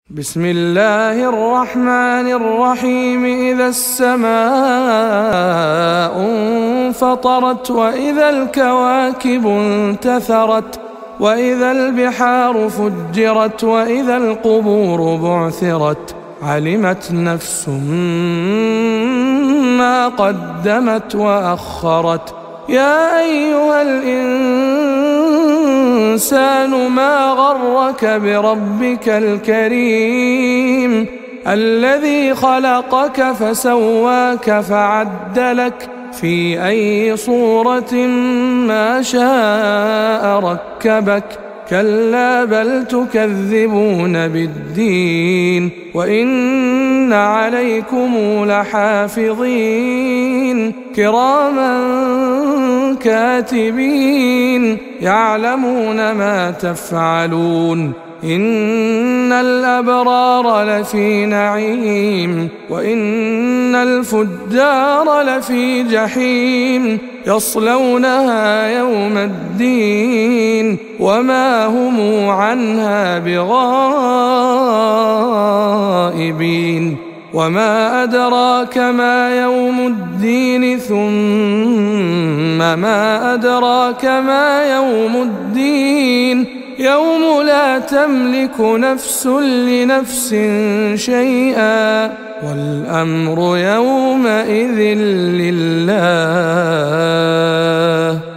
بسم الله الرحمن الرحيم. إذا السماء انفطرت وإذا الكواكب انتثرت وإذا البحار فجرت وإذا القبور بعثرت علمت نفس ما قدمت وأخرت. يا أيها الإنسان ما غرك بربك الكريم الذي خلقك فسواك فعدلك في أي صورة ما شاء ركبك. كلا بل تكذبون بالدين وإن عليكم لحافظين كراما كاتبين يعلمون ما تفعلون. إن الأبرار لفي نعيم وإن الفجار لفي جحيم يصلونها يوم الدين وما هم عنها بغائبين. وما أدراك ما يوم الدين ثم ما أدراك ما يوم الدين يوم لا تملك نفس لنفس شيئا والأمر يومئذ لله.